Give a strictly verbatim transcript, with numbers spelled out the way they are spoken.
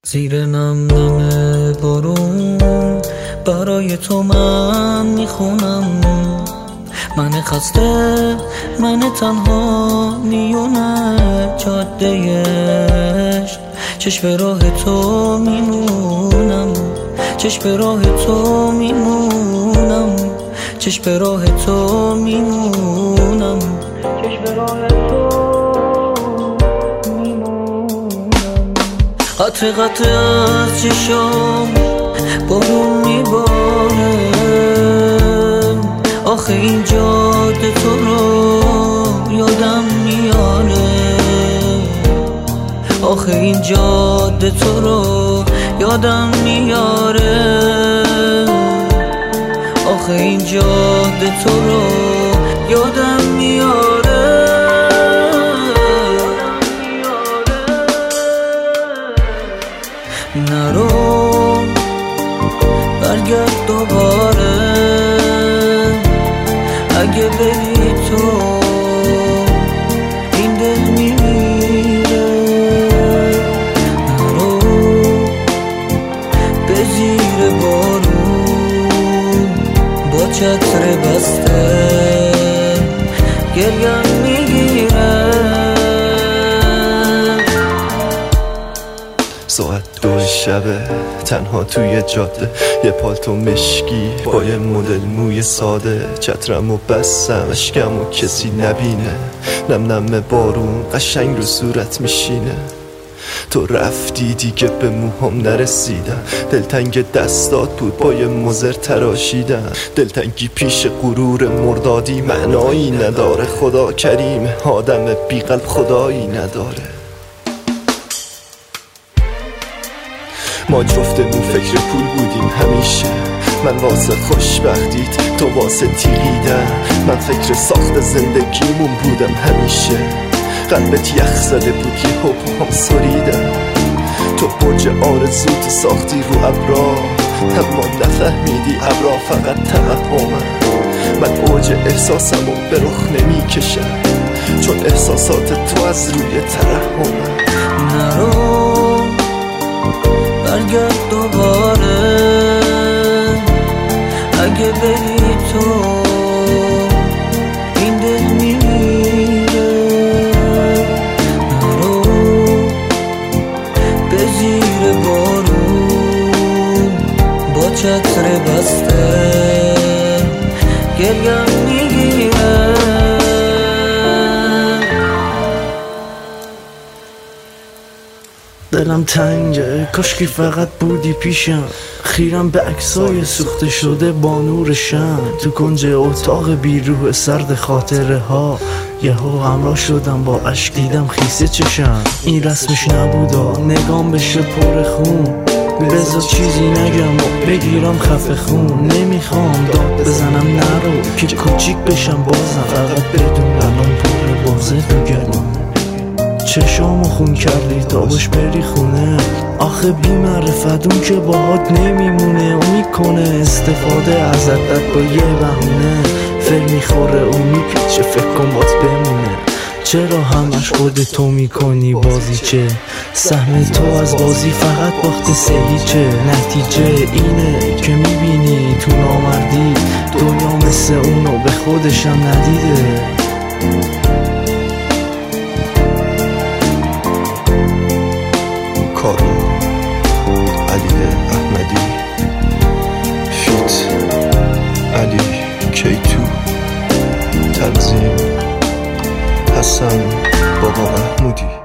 زیر نم نم بارون برای تو من میخونم، من خسته، من تنها میونه جاده عشق، چشم راه تو میمونم، چشم راه تو میمونم، چشم راه تو میمونم، چشم راه تو قطع قطع از چشام بارون میباره، آخه این جاده تو رو یادم میاره، آخه این جاده تو رو یادم میاره، آخه این جاده تو رو یادم میاره. نرو برگرد دوباره، اگه بری تو این دل میمیره. نرو به زیر بارون با چتر بسته گریم میگیره. ساعت دو شبه تنها توی جاده، یه پالتو مشکی با یه مدل موی ساده، چترمو بستم اشکمو کسی نبینه، نم نم بارون قشنگ رو صورت میشینه. تو رفتی دیگه به موهام نرسیدم، دلتنگ دستات بود با یه مزر تراشیدم، دلتنگی پیش غرور مردادی معنایی نداره، خدا کریم آدم بیقلب خدایی نداره. ما جفتمون فکر پول بودیم همیشه، من واسه خوشبختیت تو واسه تیغیدن، من فکر ساخت زندگیمون بودم همیشه، قلبت یخ زده بود یه حب هم سریدم، تو برج آرزوت ساختی رو ابرا، اما نفهمیدی ابرا فقط توهمه، من اوج احساسمو به رخ نمی کشم، چون احساسات تو از روی ترحمه. نرو برگرد دوباره، اگه بری تو این دل میمیره. نرو به زیر بارون با چتر بسته گریم میگیره. دلم تنگه کاشکی فقط بودی پیشم، خیرم به عکسای سوخته شده با نور شم، تو کنج اتاق بیروح سرد خاطره ها یهو همراه شدم با اشک دیدم خیسه چشم. این رسمش نبودا نگام بشه پر خون، بذار چیزی نگم و بگیرم خفه خون، نمیخوام داد بزنم نرو که کوچیک بشم بازم، فقط بدون الان پر بازه تو گردم، چشامو خون کردی تا باش بری خونه، آخه بی معرفت اون که باهات نمیمونه، اون میکنه استفاده ازت با یه بهونه، فر میخوره اون میپیچه فکر کن بات بمونه، چرا همش خود تو میکنی بازی چه، سهم تو از بازی فقط باخت سهیچه، نتیجه اینه که میبینی تو نامردی دنیا مثل اونو به خودشم ندیده. کارو علی احمدی فیت علی کیتو، تنظیم حسن بابا محمودی.